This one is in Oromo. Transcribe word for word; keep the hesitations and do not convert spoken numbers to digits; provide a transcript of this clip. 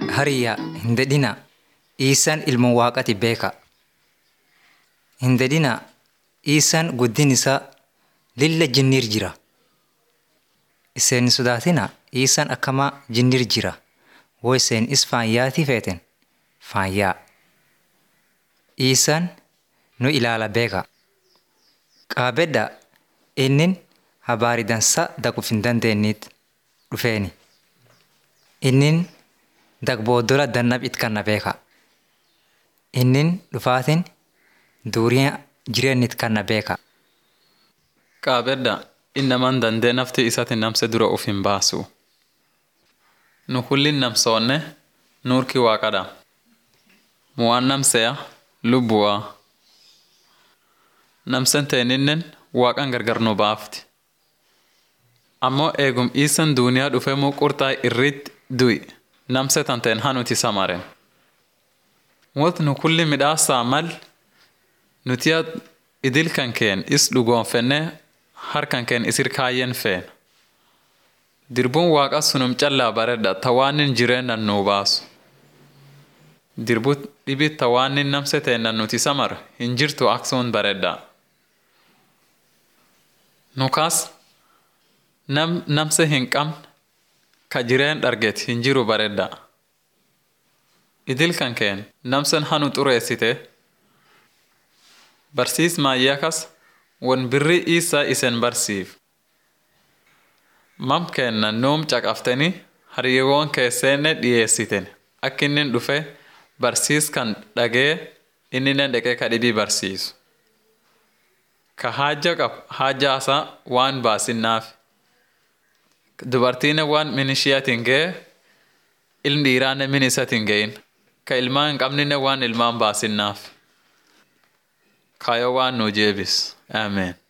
Hariyaa hin dedhina Iisaan ilma waaqati beeka. Hin dedhina Iisaan guddin isaa lilla jinnir jira. Iseen sodaatina Iisaan akkamaa jinnir jira. Woo iseen is faayyaati feeten faayyaa. Iisaan nu ilaala beeka. Qaabedda innin habaari dansaa daquuf hin dandeenyeet dhufeeni. Innin dagboodola dannab itkanna beeka. Innin dhufaatin duuriyaa jireen itkanna beeka. Qaabedda innaman dandee nafti isati namse dura uf hin baasu. Nu kullin namsoonne nuurki waaqadha. Muwaan namseya lubbuwaa. Namsen teeninnen waaqan gargar nu baafti. Ammoo eegum Iisan duuniyaa dhufemuu qurxaa irrit du'i namse tanteen hanuti samaren. Wot nu kulli midhaasaa mal nutiya idil kan keen is dhugoonfenne harkan keen isir kaayyen feen. Dirbuun waaqa sunum callaa baredha tawaanin jireennan nuu baasu. Dirbu dhibit tawaanin namse teennan nuti samar hin jirtu aksuun baredha. Nukaas nam namse hin qabne ka jireen dharget hin jiru baredha. Idil kan keen namsen hanu xureessite barsiis maayyakas won birri Iisaa isen barsiif. Mam keenna nuum caqafteni hariyewoon keesseenne dhiyeessiten akkinnin dhufe barsiis kan dhagee inninen dheqee ka dhibii barsiisu. Ka haajja qab haajja asaa waan baasinnaaf. Dubartiine waan min ishiyatin ga'e ilmi dhiiraanne min isatin ga'in. Ka ilmaan hin qabnine waan ilmaan baasinnaaf. Kaayoo waan nu jeebis. Ameen.